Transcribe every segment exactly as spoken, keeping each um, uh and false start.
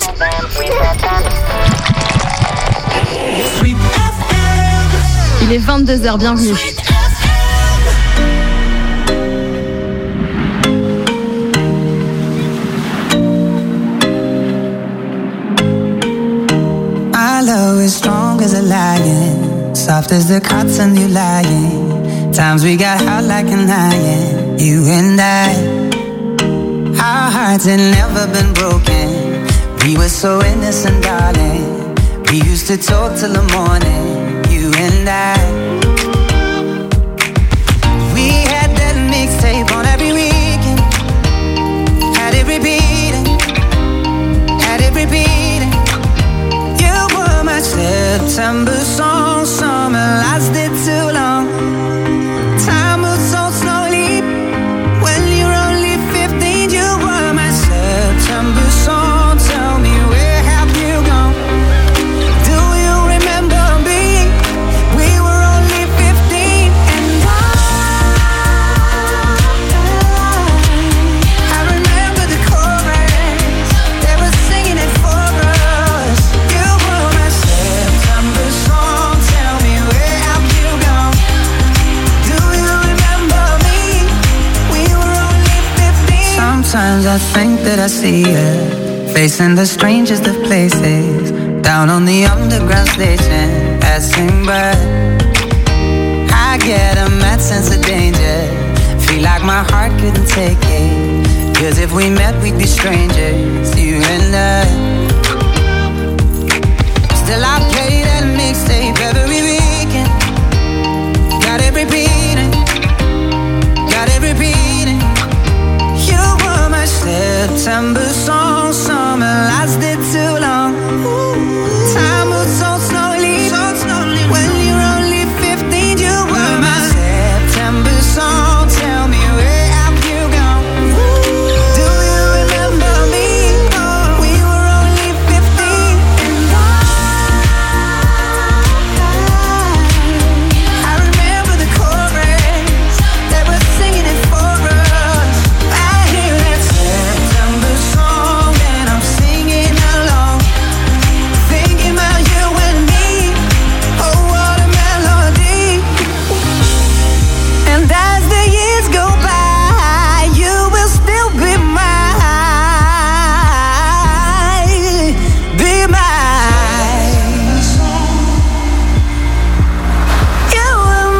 Il est vingt-deux heures, bienvenue. My love is strong as a lion, soft as the cotton you lying. Times we got hot like an iron, you and I. Our hearts had never been broken. We were so innocent, darling. We used to talk till the morning, you and I. We had that mixtape on every weekend. Had it repeating, had it repeating. You were my September song, summer lasted too long. Time moves so slowly when you're only fifteen. You were my September song. Tell me, where have you gone? Do you remember me? We were only fifteen, and I, I remember the chorus. They were singing it for us. You were my September song. Tell me, where have you gone? Do you remember me? We were only fifteen. Sometimes I think that I see her facing the strangest of places, down on the underground station, passing by. I get a mad sense of danger, feel like my heart couldn't take it. Cause if we met we'd be strangers, you and I. Still I play that mixtape every weekend. Got it repeating, got it repeating. You were my September song, summer lasted too long. Time moves so slowly, so slowly. When you're only fifteen, you were my September song. Tell me, where have you gone? Do you remember me? We were only fifteen, and I, I remember the chorus. They were singing it for us. I hear that September song and I'm singing along, thinking about you and me. Oh, what a melody. And as the years go by, you will still be mine, be mine. You were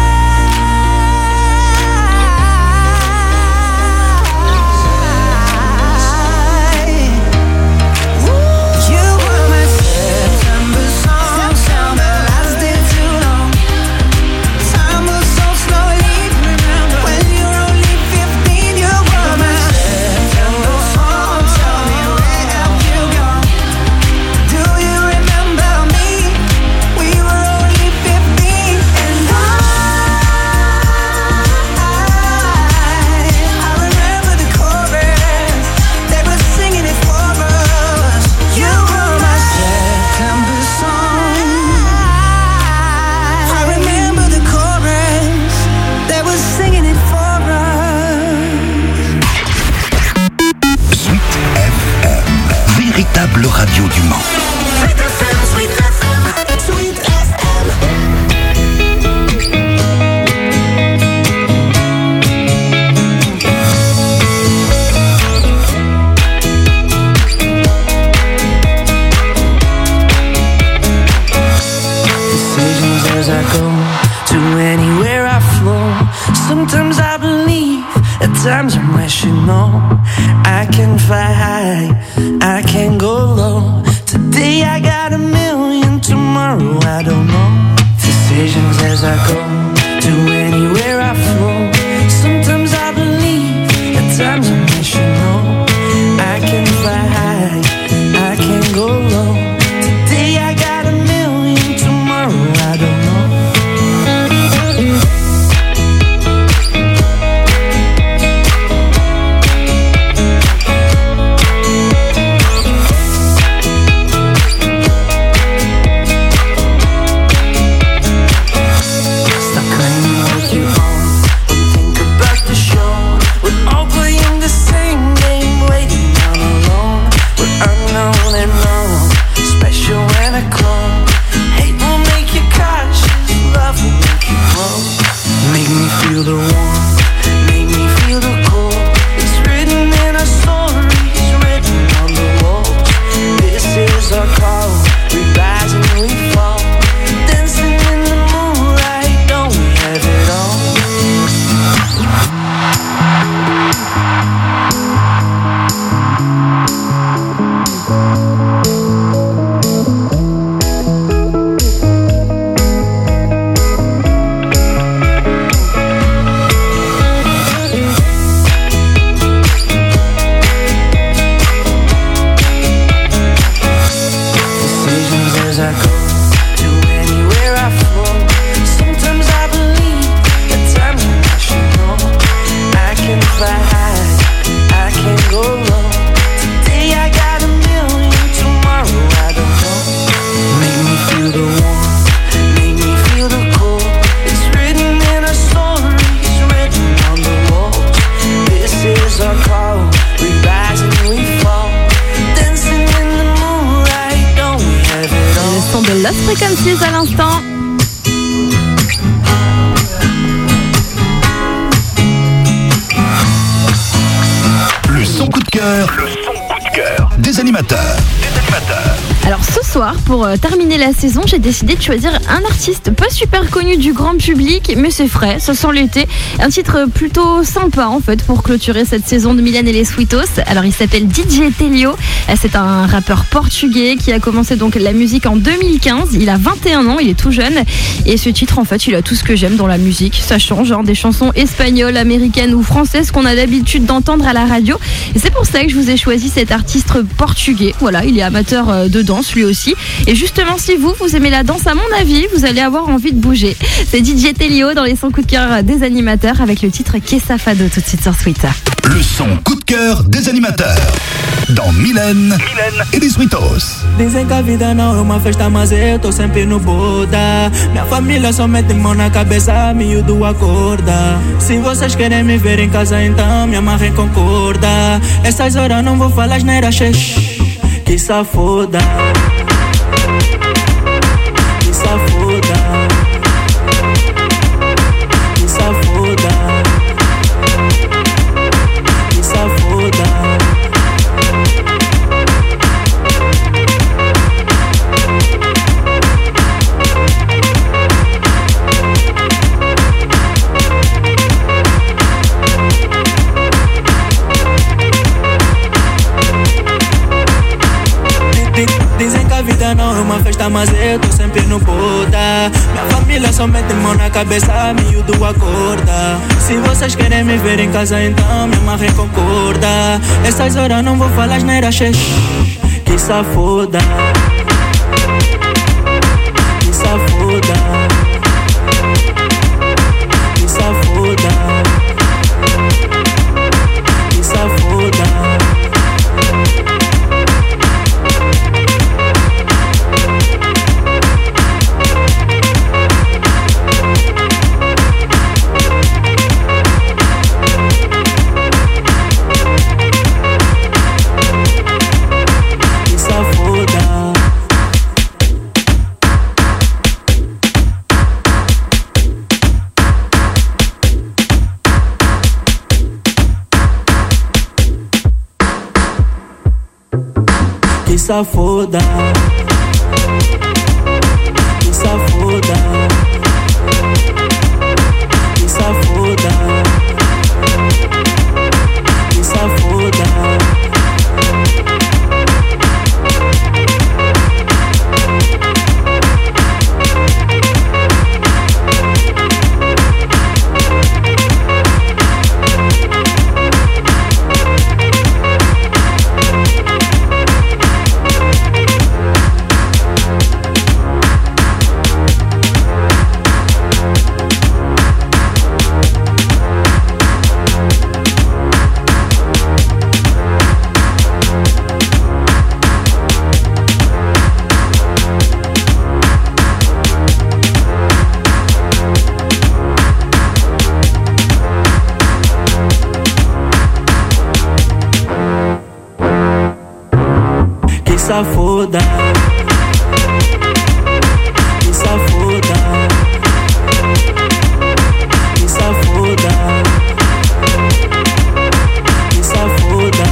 mine. You were my September song, summer lasted too long. Time moves so slowly, remember when you're only fifteen. You were my September song. Tell me, where have you gone? Do you remember me? We were only fifteen, and I, I remember the chorus. They were singing it for us. You were my September song. I remember the chorus. They were singing it for us. Sweet F M, véritable radio du Mans. Sweet F M, Sweet F M, Sweet F M. Decisions as I go to anywhere I flow. Sometimes I believe, at times I'm rational. I can fly high, I can go low. Today I got a million, tomorrow I don't know. Decisions as I go to anywhere I flow. Sometimes I believe, at times I'm rational. I can fly high, I can go low. Today I got a million, tomorrow I don't know. Lost Frequencies à l'instant. Le son coup de cœur. Le son coup de cœur des animateurs. Des animateurs. Alors ce soir, pour euh, terminer la saison, j'ai décidé de choisir un artiste pas super connu du grand public, mais c'est frais, ça sent l'été. Un titre plutôt sympa en fait pour clôturer cette saison de Mylène et les Sweetos. Alors il s'appelle D J Telio, c'est un rappeur portugais qui a commencé donc la musique en deux mille quinze. Il a vingt et un ans, il est tout jeune. Et ce titre en fait, il a tout ce que j'aime dans la musique. Ça change, hein, des chansons espagnoles, américaines ou françaises qu'on a d'habitude d'entendre à la radio. Et c'est pour ça que je vous ai choisi cet artiste portugais. Voilà, il est amateur euh, de danse lui aussi. Et justement, si vous, vous aimez la danse, à mon avis, vous allez avoir envie de bouger. C'est D J Telio dans les sons coup de cœur des animateurs avec le titre Que Safado tout de suite sur Sweet. Le son coup de cœur des animateurs. Dans Mylène, Mylène et les Sweetos. Dizem que a vida não é uma festa, mas eu tô sempre no boda. Minha família só mete mão na cabeça, miúdo acorda. Se vocês querem me ver em casa, então me amarrem com corda. Essas horas não vou falar asneira, xex. Que safoda. Que safoda. Que safoda. Que safoda. Dizem que a vida não é uma festa, mas eu tô sempre no boda. Minha família só mete mão na cabeça, miúdo acorda. Se vocês querem me ver em casa, então me amarrem com corda. Essas horas não vou falar asneira, xex. Que safoda. Que safoda. Que safoda. Que safoda. Que safoda. Que safoda. Que safoda. Que safoda. Que safoda. Que safoda. Que safoda. Que safoda.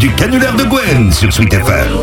du canular de Gwen sur Sweet F M.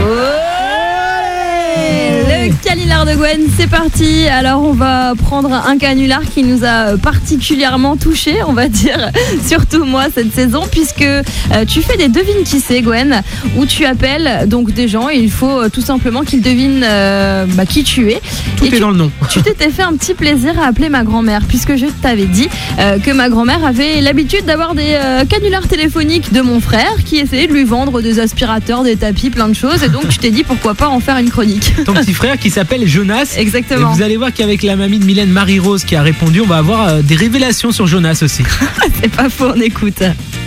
Le canular de Gwen, c'est parti. Alors on va prendre un canular qui nous a particulièrement touché, on va dire, surtout moi cette saison, puisque euh, tu fais des devines qui c'est, Gwen, où tu appelles donc des gens et il faut euh, tout simplement qu'ils devinent euh, bah, qui tu es. Tout et est tu, dans le nom. Tu t'étais fait un petit plaisir à appeler ma grand-mère, puisque je t'avais dit euh, que ma grand-mère avait l'habitude d'avoir des euh, canulars téléphoniques de mon frère qui essayait de lui vendre des aspirateurs, des tapis, plein de choses, et donc tu t'es dit pourquoi pas en faire une chronique. Ton petit frère qui s'appelle Jonas. Exactement. Et vous allez voir qu'avec la mamie de Mylène, Marie-Rose, qui a répondu, on va avoir euh, des révélations sur Jonas aussi. C'est pas faux, on écoute.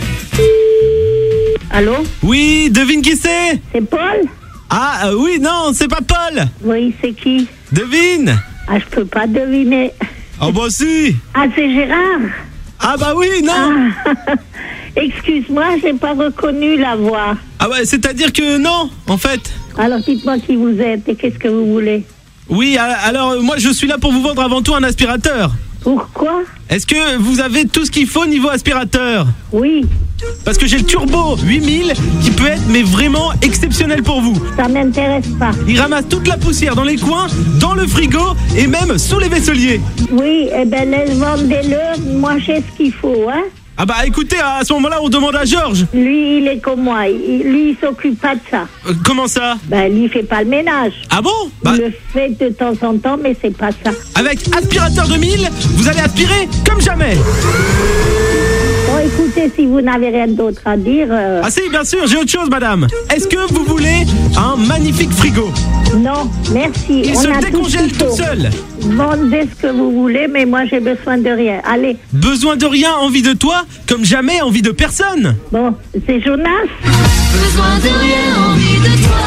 Allô? Oui, devine qui c'est? C'est Paul? Ah euh, oui, non, c'est pas Paul. Oui, c'est qui? Devine. Ah, je peux pas deviner. Oh bah si. Ah, c'est Gérard? Ah bah oui, non. Ah. Excuse-moi, j'ai pas reconnu la voix. Ah ouais, c'est-à-dire que non, en fait. Alors dites-moi qui vous êtes et qu'est-ce que vous voulez? Oui, alors euh, moi je suis là pour vous vendre avant tout un aspirateur. Pourquoi? Est-ce que vous avez tout ce qu'il faut niveau aspirateur? Oui. Parce que j'ai le turbo huit mille qui peut être mais vraiment exceptionnel pour vous. Ça m'intéresse pas. Il ramasse toute la poussière dans les coins, dans le frigo et même sous les vaisseliers. Oui, eh ben laisse vendez-le, moi j'ai ce qu'il faut, hein. Ah bah écoutez, à ce moment-là on demande à Georges. Lui, il est comme moi, il, lui il s'occupe pas de ça. Euh, comment ça? Ben lui il fait pas le ménage. Ah bon? Bah, Il le fait de temps en temps, mais c'est pas ça. avec aspirateur deux mille, vous allez aspirer comme jamais. Bon, écoutez, si vous n'avez rien d'autre à dire... euh, Ah si, bien sûr, j'ai autre chose madame. Est-ce que vous voulez un magnifique frigo? Non, merci. Il On se a tout ce décongèle qu'il tout faut. seul. Vendez ce que vous voulez, mais moi j'ai besoin de rien. Allez, Besoin de rien, envie de toi, comme jamais envie de personne. bon, c'est Jonas. Besoin de rien, envie de toi.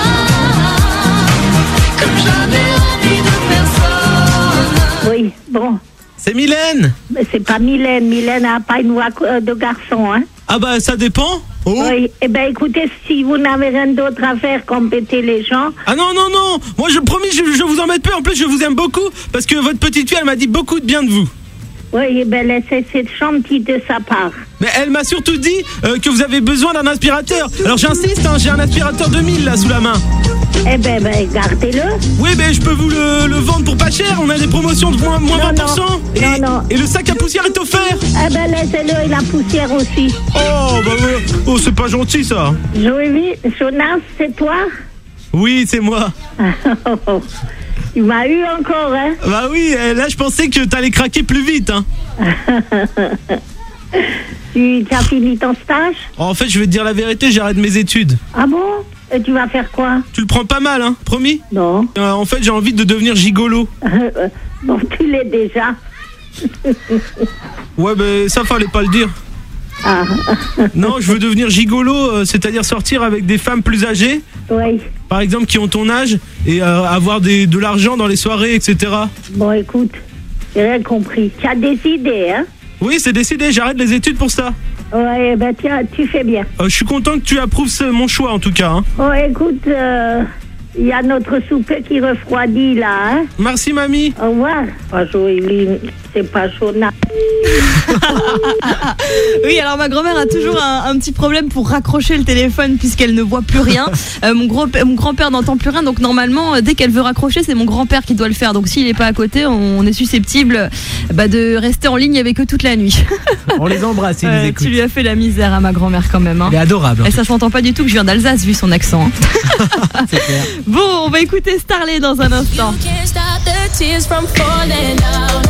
Comme jamais envie de personne. Oui, bon, C'est Mylène. mais c'est pas Mylène. Mylène n'a pas une voix euh, de garçon, hein. Ah bah ça dépend. Oh. Oui, eh ben écoutez, si vous n'avez rien d'autre à faire qu'embêter les gens, Ah non, non, non. Moi je promis, je, je vous embête pas. En plus, je vous aime beaucoup parce que votre petite fille, elle m'a dit beaucoup de bien de vous. oui, eh ben laissez, c'est gentil de sa part. Mais elle m'a surtout dit euh, que vous avez besoin d'un aspirateur. Alors j'insiste, hein, j'ai un aspirateur deux mille là sous la main. Eh ben, ben gardez-le. Oui, mais je peux vous le, le vendre pour pas cher. On a des promotions de moins, moins Non, vingt pour cent. non. Et, Non, non. et le sac à poussière est offert. Eh ben laissez-le et la poussière aussi. Oh, bah ouais. Oh, c'est pas gentil ça. Joël, Jonas, c'est toi? Oui, c'est moi. Il m'a eu encore, hein. Bah oui, euh, là je pensais que t'allais craquer plus vite. Hein. Tu as fini ton stage? En fait, je vais te dire la vérité, j'arrête mes études. Ah bon? Et tu vas faire quoi? Tu le prends pas mal, hein, promis? Non. Euh, En fait, j'ai envie de devenir gigolo. Bon, tu l'es déjà. Ouais, mais ça fallait pas le dire. Ah, Non, je veux devenir gigolo, euh, c'est-à-dire sortir avec des femmes plus âgées, oui. par exemple qui ont ton âge, et euh, avoir des, de l'argent dans les soirées, et cetera. Bon, écoute, j'ai rien compris. Tu as des idées, hein? Oui, c'est décidé, j'arrête les études pour ça. Ouais, ben tiens, tu fais bien. Euh, je suis content que tu approuves ce- mon choix en tout cas. Hein. Bon, écoute, euh, il y a notre souper qui refroidit là, hein? Merci mamie. Au revoir. Pas Joëline, c'est pas Jonas. Oui, alors ma grand-mère a toujours un, un petit problème pour raccrocher le téléphone puisqu'elle ne voit plus rien. Euh, mon, gros, mon grand-père n'entend plus rien, donc normalement, euh, dès qu'elle veut raccrocher, c'est mon grand-père qui doit le faire. Donc s'il n'est pas à côté, on est susceptible bah, de rester en ligne avec eux toute la nuit. On les embrasse, ils Euh, nous écoutent. tu lui as fait la misère à ma grand-mère quand même. Hein. Elle est adorable. Et ça s'entend pas du tout que je viens d'Alsace vu son accent. hein. C'est clair. Bon, on va écouter Starley dans un instant. Can't stop the tears from falling down.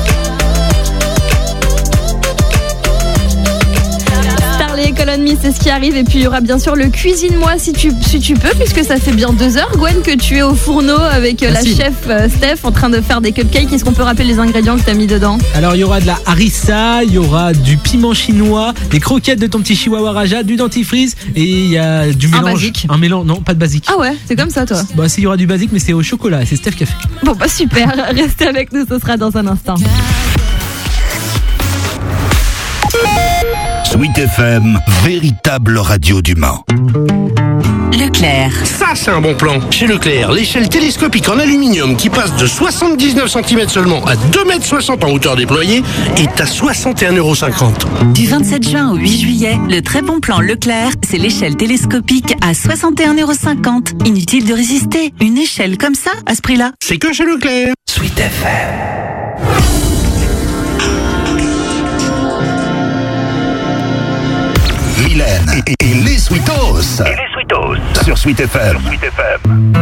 Starley et Colonne Me, c'est ce qui arrive. Et puis il y aura bien sûr le Cuisine-moi si tu, si tu peux, puisque ça fait bien deux heures, Gwen, que tu es au fourneau avec euh, la Merci. chef euh, Steph en train de faire des cupcakes. Est-ce qu'on peut rappeler les ingrédients que tu as mis dedans? Alors il y aura de la harissa, il y aura du piment chinois, des croquettes de ton petit chihuahua Raja, du dentifrice et il y a du Un mélange. basique. Un mélange, non, pas de basique. Ah ouais, c'est comme ça toi. Bah si, il y aura du basique mais c'est au chocolat, c'est Steph qui a fait. Bon bah super, restez avec nous, ce sera dans un instant. Sweet F M, véritable radio du Mans. Leclerc. Ça, c'est un bon plan. Chez Leclerc, l'échelle télescopique en aluminium qui passe de soixante-dix-neuf centimètres seulement à deux mètres soixante en hauteur déployée est à soixante et un euros cinquante. Du vingt-sept juin au huit juillet, le très bon plan Leclerc, c'est l'échelle télescopique à soixante et un euros cinquante. Inutile de résister. Une échelle comme ça, à ce prix-là. C'est que chez Leclerc. Sweet F M. Mylène et, et les Sweetos. Et les Sweetos. Sur Sweet F M. Sur Sweet F M.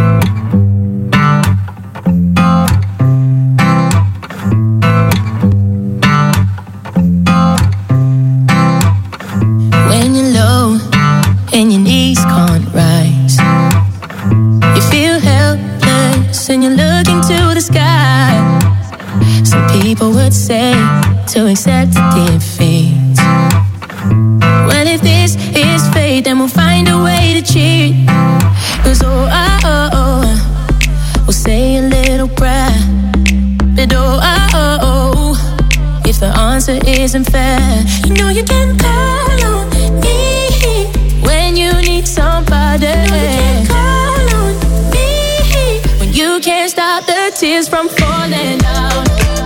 When you're low and your knees can't rise, you feel helpless and you're looking to the sky. Some people would say to accept defeat. Well, if this is fate, then we'll find a way to cheat. Cause oh, oh, oh, oh, we'll say a little prayer. But oh, oh, oh, oh, if the answer isn't fair, you know you can call on me when you need somebody. You know you can call on me when you can't stop the tears from falling down.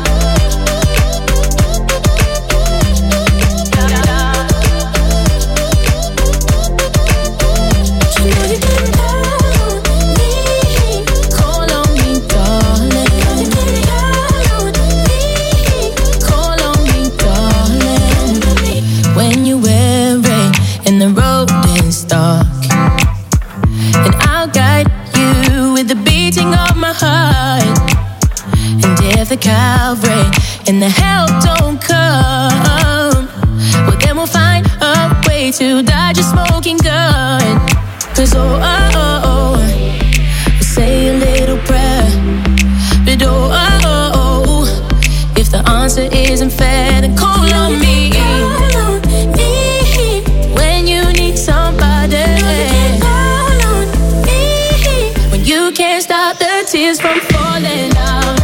Calvary and the help don't come, well then we'll find a way to dodge a smoking gun. Cause oh, oh, oh, oh, we'll say a little prayer. But oh, oh, oh, oh, if the answer isn't fair, then call on me. Call on me when you need somebody. Call on me when you can't stop the tears from falling down.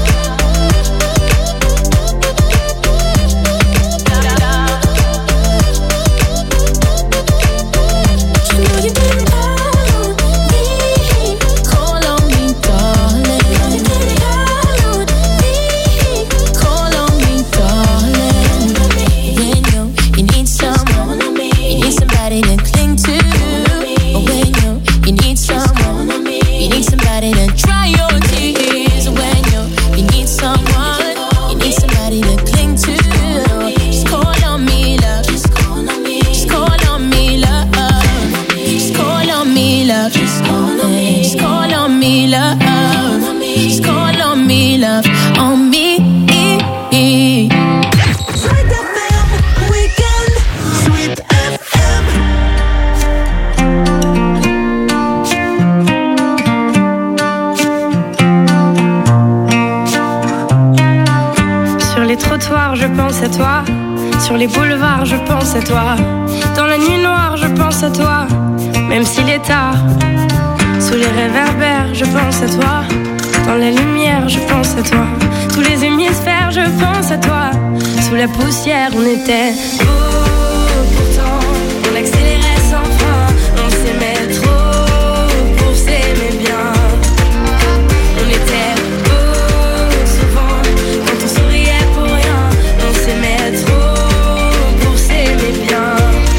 À toi, sur les boulevards je pense à toi, dans la nuit noire je pense à toi, même s'il est tard, sous les réverbères je pense à toi, dans la lumière je pense à toi, tous les hémisphères je pense à toi, sous la poussière on était beau, pourtant on accélérait sans frein, on s'aimait trop pour s'aimer bien, on était beau souvent quand on souriait pour rien. On s'aimait trop pour s'aimer bien.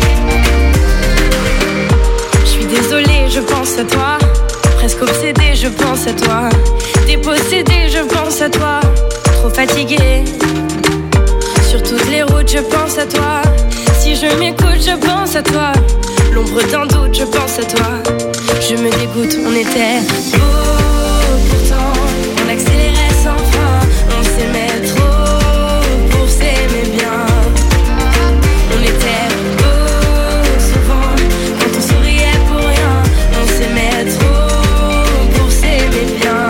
Je suis désolée, je pense à toi. Presque obsédée, je pense à toi. Dépossédée, je pense à toi. Trop fatiguée. Sur toutes les routes, je pense à toi. Si je m'écoute, je pense à toi. L'ombre d'un doute, je pense à toi. Je me dégoûte, on était beau. Pourtant, on accélérait sans frein. On s'aimait trop. S'aimer bien, on était beau souvent quand on souriait pour rien, on s'aimait trop pour s'aimer bien.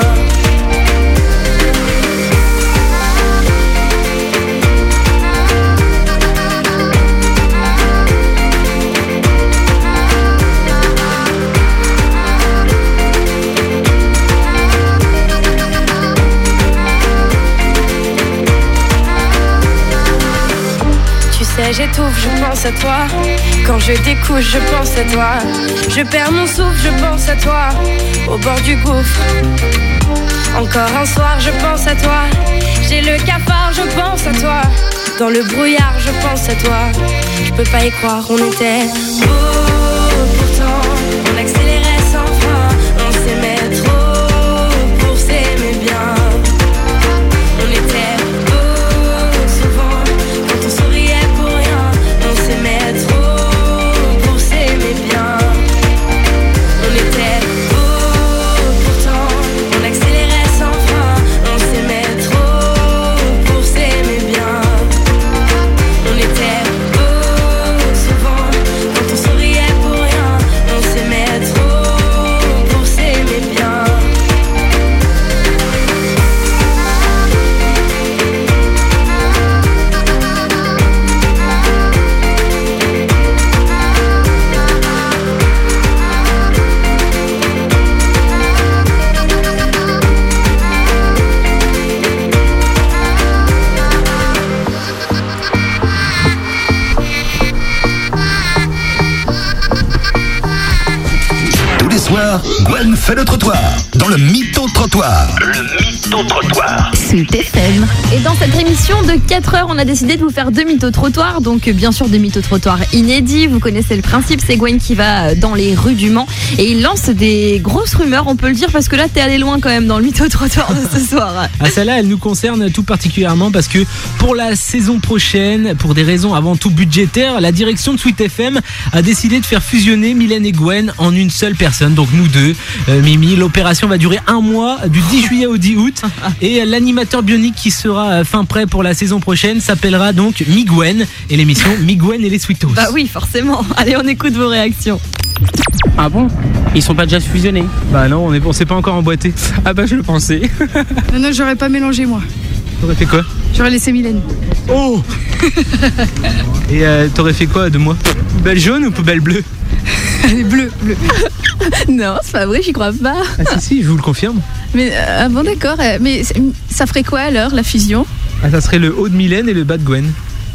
vrai j'étouffe, je pense à toi. Quand je découche, je pense à toi. Je perds mon souffle, je pense à toi. Au bord du gouffre, encore un soir, je pense à toi. J'ai le cafard, je pense à toi. Dans le brouillard, je pense à toi. Je peux pas y croire, on était beaux. Pourtant, on accélérait sans frein. On s'aimait trop pour s'aimer bien. On était beaux souvent quand on souriait pour rien. On s'aimait trop pour s'aimer bien. On était beaux pourtant, on accélérait sans frein. On s'aimait trop pour s'aimer bien. On était beaux souvent quand on souriait pour rien. On s'aimait trop pour s'aimer bien. Tous les soirs, Gwen fait le trottoir dans le mytho-trottoir. Le mytho-trottoir. Sweet F M. Et dans cette émission de quatre heures, on a décidé de vous faire deux mythos-trottoirs. Donc, bien sûr, deux mythos-trottoirs inédits. Vous connaissez le principe, c'est Gwen qui va dans les rues du Mans et il lance des grosses rumeurs, on peut le dire, parce que là, t'es allé loin quand même dans le mytho-trottoir de ce soir. Ah, celle-là, elle nous concerne tout particulièrement parce que pour la saison prochaine, pour des raisons avant tout budgétaires, la direction de Sweet F M a décidé de faire fusionner Mylène et Gwen en une seule personne, donc nous deux. Euh, Mimi, l'opération va durer un mois, du dix juillet au dix août, et l'animateur bionique qui sera fin prêt pour la saison prochaine s'appellera donc Migwen, et l'émission Migwen et les Sweetos. Bah oui, forcément. Allez, on écoute vos réactions. Ah bon? Ils sont pas déjà fusionnés? Bah non, on est, on s'est pas encore emboîté. Ah bah je le pensais. Non, non, j'aurais pas mélangé moi. T'aurais fait quoi? J'aurais laissé Mylène. Oh. Et euh, t'aurais fait quoi de moi? Poubelle jaune ou poubelle bleue? Elle est bleue, bleue. Non, c'est pas vrai, j'y crois pas. Ah si, si, je vous le confirme. Mais euh, ah bon, d'accord. euh, Mais c'est- ça ferait quoi alors, la fusion? Ah, ça serait le haut de Mylène et le bas de Gwen.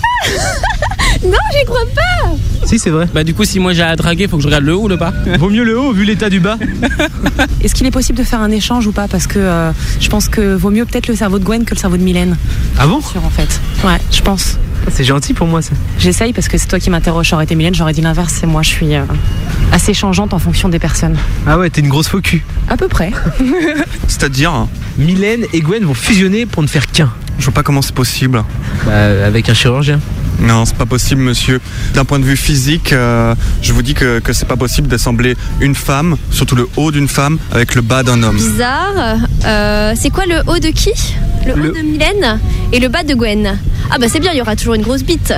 Non, j'y crois pas. Si, c'est vrai. Bah du coup si moi j'ai à draguer, faut que je regarde le haut ou le bas? Vaut mieux le haut vu l'état du bas. Est-ce qu'il est possible de faire un échange ou pas? Parce que euh, je pense que vaut mieux peut-être le cerveau de Gwen que le cerveau de Mylène. Ah bon? Sûr en fait. Ouais, je pense. C'est gentil pour moi ça. J'essaye parce que c'est toi qui m'interroges. J'aurais été Mylène, j'aurais dit l'inverse. C'est moi, je suis euh, assez changeante en fonction des personnes. Ah ouais, t'es une grosse faux cul. À peu près. C'est-à-dire, Mylène et Gwen vont fusionner pour ne faire qu'un. je vois pas comment c'est possible. Bah, avec un chirurgien. Non, c'est pas possible, monsieur. D'un point de vue physique, euh, je vous dis que, que c'est pas possible d'assembler une femme, surtout le haut d'une femme, avec le bas d'un homme. Bizarre. Euh, c'est quoi le haut de qui? Le, Le- haut de Mylène et le bas de Gwen. Ah bah c'est bien, il y aura toujours une grosse bite.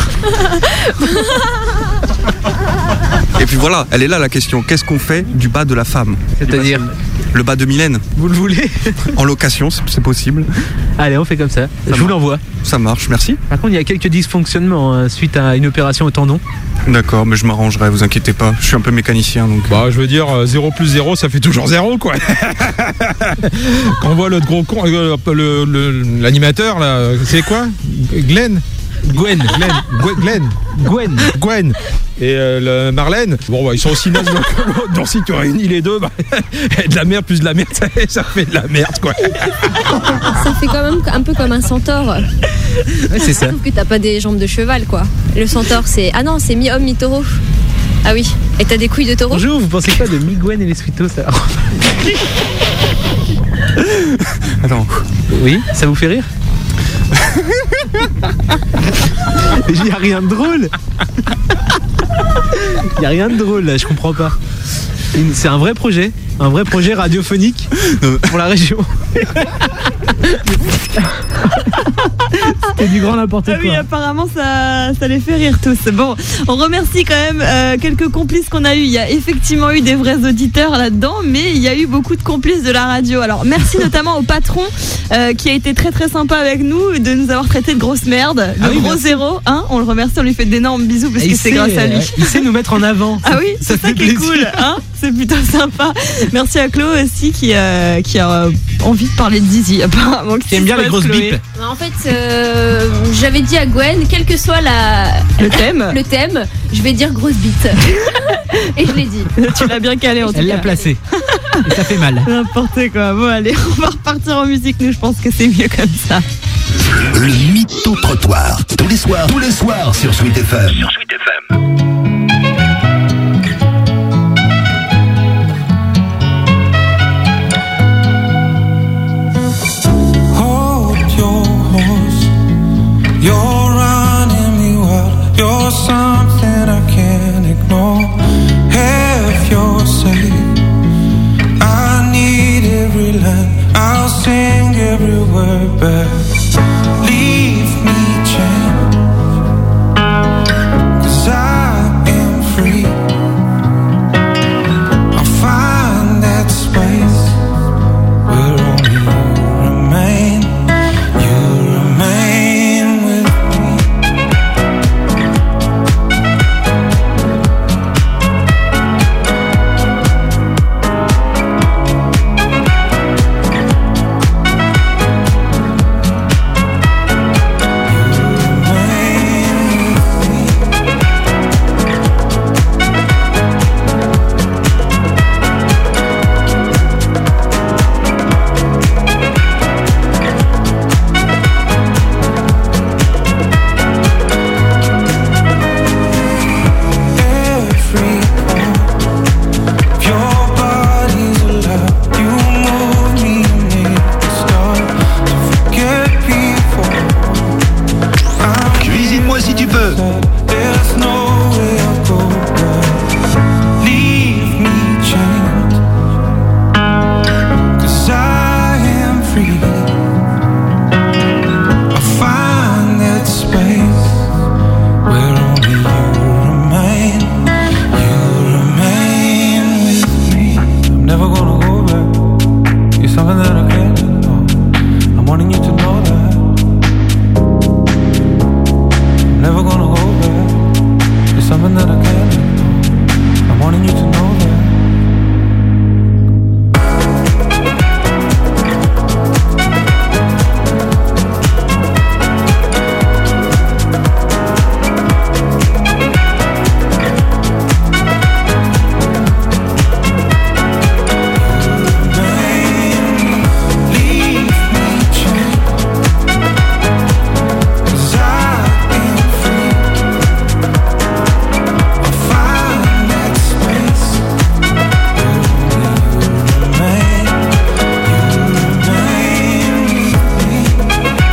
Et puis voilà, elle est là la question. Qu'est-ce qu'on fait du bas de la femme? C'est-à-dire? Le bas de Mylène. Vous le voulez? En location, c'est c'est possible. Allez, on fait comme ça. Ça Je vous marche. l'envoie. Ça marche, merci. Par contre, il y a quelques dysfonctionnements hein, suite à une opération au tendon. D'accord, mais je m'arrangerai, vous inquiétez pas. Je suis un peu mécanicien donc. Bah, je veux dire, euh, zéro plus zéro, ça fait toujours zéro, quoi. Quand on voit l'autre gros con, euh, le- le- l'animateur, là, c'est quoi? Glenn? Gwen. Glenn. Gwen. Glenn. Gwen. Gwen. Et euh, le Marlène, bon, bah, ils sont aussi nazes que l'autre. Donc, si tu réunis les deux, bah, de la merde plus de la merde, ça, ça fait de la merde, quoi. Ça fait quand même un peu comme un centaure. Ouais, c'est ça. Sauf que t'as pas des jambes de cheval, quoi. Le centaure, c'est... Ah non, c'est mi-homme, mi-taureau. Ah oui. Et t'as des couilles de taureau? Bonjour, vous pensez quoi de Migwen et les Sweetos alors? Attends. Oui, ça vous fait rire? Il n'y a rien de drôle. Il n'y a rien de drôle là, je comprends pas. C'est un vrai projet, un vrai projet radiophonique pour la région. C'était du grand n'importe Ah quoi. oui, apparemment ça, ça les fait rire tous. Bon, on remercie quand même euh, quelques complices qu'on a eu. Il y a effectivement eu des vrais auditeurs là-dedans, mais il y a eu beaucoup de complices de la radio. Alors merci notamment au patron euh, qui a été très très sympa avec nous, de nous avoir traité de grosse merde, le Ah oui, gros merci. zéro. Hein, on le remercie, on lui fait d'énormes bisous parce Et que il c'est sait, grâce à lui. euh, Il sait nous mettre en avant. Ah oui, Ça c'est ça fait qui est plaisir. cool. Hein, c'est plutôt sympa. Merci à Chloé aussi qui, euh, qui a euh, envie de parler de Zizi apparemment. Qui aime bien les grosses bips. En fait, euh, j'avais dit à Gwen, quel que soit la... le thème, le thème, je vais dire grosse bite. Et je l'ai dit. Tu l'as bien calé en tout cas. Elle l'a placé. Et ça fait mal. N'importe quoi. Bon allez, on va repartir en musique. Nous, je pense que c'est mieux comme ça. Le mytho trottoir. Tous les soirs, tous les soirs sur Sweet F M. Sur Sweet F M. You're running me wild. You're something I can't ignore. If you're safe, I need every line. I'll sing every word back. Leave me chained, 'cause I am free. I'll find that space where only you remain. You remain with me. Cuisine-moi si tu peux. There's no way I'll go back. Leave me chained, 'cause I am free. I'll find that space where only you remain. You remain with me. I'm never gonna go back. You're something that I can't ignore. I'm wanting you to know that. Never gonna go back. It's something that I can't ignore. I'm wanting you to know that. Leave me chained, 'cause I am free. I'll find that space where only you remain. You remain with me.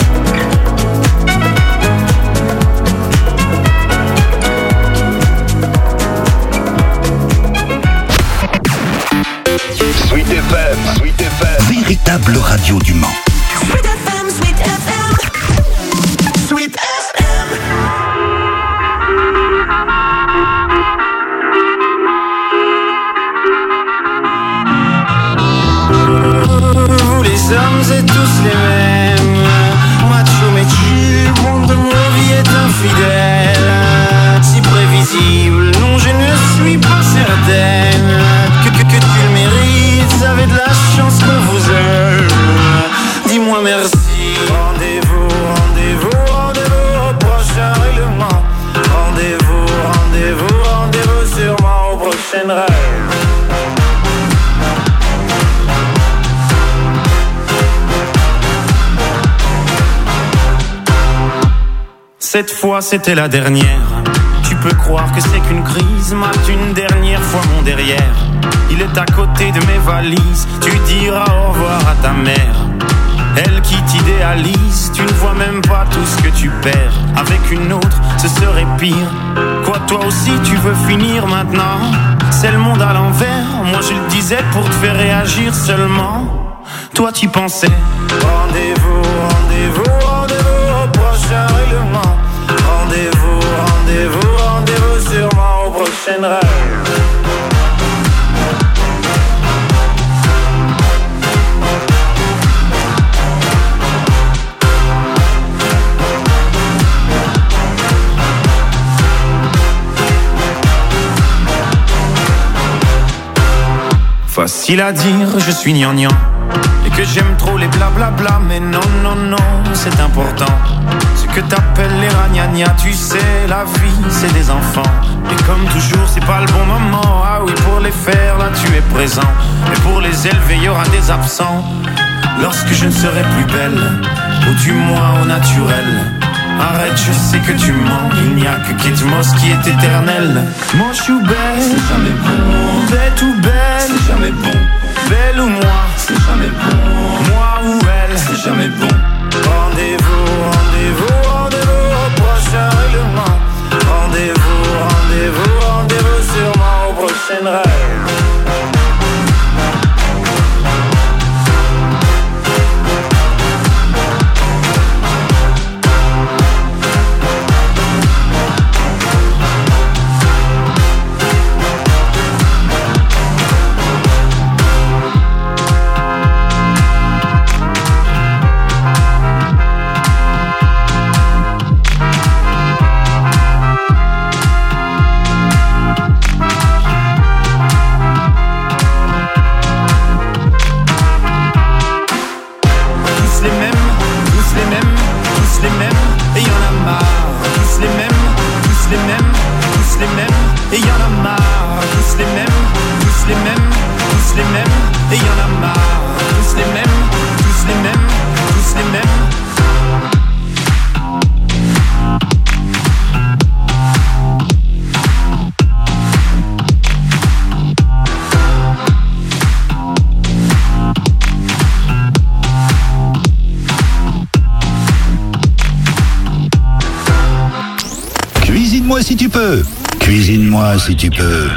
Sweet F M. Sweet F M. Véritable radio du Mans. Sweet F M, Sweet F M. Sweet F M. Vous les hommes êtes tous les mêmes. Macho mais tu, monde de mon vie est infidèle. Si prévisible, non je ne suis pas certaine que, que, que tu le mérites. Vous avez de la chance qu'on vous aime. Dis-moi merci. Rendez-vous, rendez-vous, rendez-vous au prochain règlement. Rendez-vous, rendez-vous, rendez-vous sûrement au prochain rêve. Cette fois c'était la dernière. Tu peux croire que c'est qu'une crise. Mate une dernière fois mon derrière. Il est à côté de mes valises. Tu diras au revoir à ta mère. Elle qui t'idéalise. Tu ne vois même pas tout ce que tu perds. Avec une autre ce serait pire. Quoi toi aussi tu veux finir maintenant? C'est le monde à l'envers. Moi je le disais pour te faire réagir seulement. Toi t'y pensais. Rendez-vous, rendez-vous, rendez-vous au prochain règlement. Rendez-vous, rendez-vous, rendez-vous sûrement au prochain rêve. Facile à dire, je suis gnangnan. Et que j'aime trop les blablabla. Mais non, non, non, c'est important. Ce que t'appelles les ragnagnas, tu sais, la vie, c'est des enfants. Et comme toujours, c'est pas le bon moment. Ah oui, pour les faire, là, tu es présent. Et pour les élever, y aura des absents. Lorsque je ne serai plus belle, ou du moins au naturel. Arrête, je sais que tu mens. Il n'y a que Kate Moss qui est éternelle. Manche ou belle, c'est jamais bon. Bête ou belle, c'est jamais bon. Belle ou moi, c'est jamais bon. Moi ou elle, c'est jamais bon. Rendez-vous, rendez-vous, rendez-vous au prochain règlement. Rendez-vous, rendez-vous, rendez-vous sûrement au prochain rêve. Cuisine-moi si tu peux. Cuisine-moi si tu peux.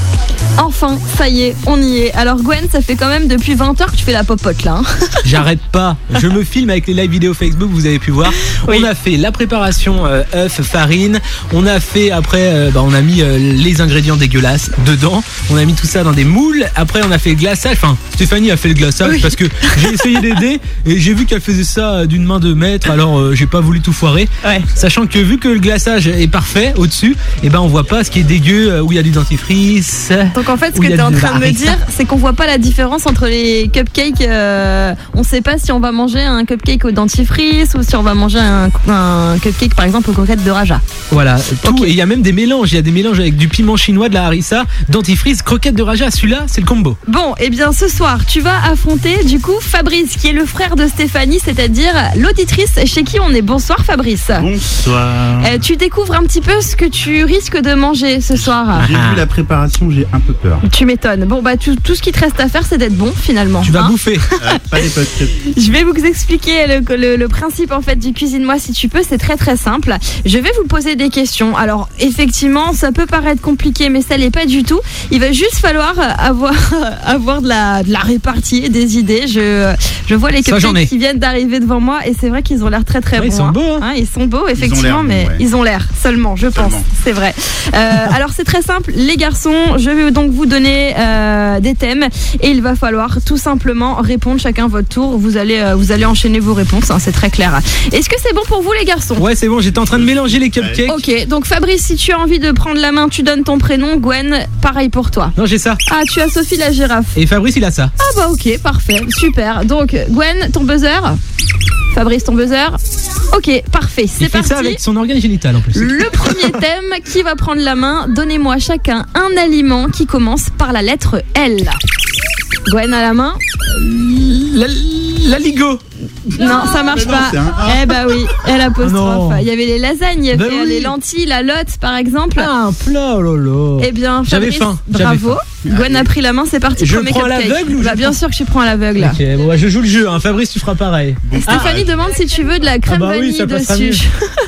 Enfin, ça y est, on y est. Alors Gwen, ça fait quand même depuis vingt heures que tu fais la popote là. Hein. J'arrête pas. Je me filme avec les live vidéo Facebook, vous avez pu voir. Oui. On a fait la préparation euh, œuf, farine. On a fait après, euh, bah, on a mis euh, les ingrédients dégueulasses dedans. On a mis tout ça dans des moules. Après, on a fait le glaçage. Enfin, Stéphanie a fait le glaçage oui. parce que j'ai essayé d'aider et j'ai vu qu'elle faisait ça d'une main de maître. Alors, euh, j'ai pas voulu tout foirer. Ouais. Sachant que vu que le glaçage est parfait au-dessus, et ben on voit pas ce qui est dégueu euh, où il y a du dentifrice. Donc en fait, ce que tu es en train de me dire, c'est qu'on voit pas la différence entre les cupcakes. Euh, on sait pas si on va manger un cupcake au dentifrice ou si on va manger un, un cupcake par exemple aux croquettes de Raja. Voilà, tout. Okay. Et il y a même des mélanges. Il y a des mélanges avec du piment chinois, de la harissa, dentifrice, croquettes de Raja. Celui-là, c'est le combo. Bon, et eh bien ce soir, tu vas affronter du coup Fabrice, qui est le frère de Stéphanie, c'est-à-dire l'auditrice chez qui on est. Bonsoir Fabrice. Bonsoir. Euh, tu découvres un petit peu ce que tu risques de manger ce soir. J'ai vu la préparation, j'ai un peu peur. Tu m'étonnes. Bon bah tout, tout ce qui te reste à faire, c'est d'être bon finalement. Tu vas hein bouffer. euh, pas des post-it. Je vais vous expliquer le, le, le principe en fait du cuisine-moi si tu peux. C'est très très simple. Je vais vous poser des questions. Alors effectivement, ça peut paraître compliqué, mais ça l'est pas du tout. Il va juste falloir avoir avoir de la de la répartie, des idées. Je je vois les cupcakes qui viennent d'arriver devant moi et c'est vrai qu'ils ont l'air très très ouais, bons. Ils sont beaux. Hein. Hein, ils sont beaux effectivement, ils mais ouais. ils ont l'air seulement, je seulement. pense. C'est vrai. Euh, alors c'est très simple, les garçons. Je vais donc vous donner euh, des thèmes et il va falloir tout simplement répondre chacun votre tour. Vous allez euh, vous allez enchaîner vos réponses. Hein, c'est très clair. Est-ce que c'est bon pour vous les garçons? Ouais, c'est bon. J'étais en train de mélanger les cupcakes. Ok. Donc Fabrice, si tu as envie de prendre la main, tu donnes ton prénom. Gwen, pareil pour toi. Non, j'ai ça. Ah, tu as Sophie la girafe. Et Fabrice, il a ça. Ah bah ok, parfait, super. Donc Gwen, ton buzzer. Fabrice, ton buzzer. Ok, parfait, c'est il parti. fait ça avec son organe génital en plus. Le premier thème, qui va prendre la main? Donnez-moi chacun un aliment qui commence par la lettre L. Gwen à la main. La, la ligo. Non, ça marche non, pas. Un... Eh bah oui, L apostrophe. Il y avait les lasagnes, il y avait bah oui. les lentilles, la lotte par exemple. Ah, un plat, oh là là. Eh bien, j'avais Fabrice, faim. bravo. Faim. Gwen a pris la main, c'est parti. Je premier prends à l'aveugle ou bah, je bien prends... sûr que je prends à l'aveugle. Ok, bon, bah, je joue le jeu. Hein. Fabrice, tu feras pareil. Bon, Stéphanie ah, demande si tu veux de la crème ah bah vanille oui, dessus.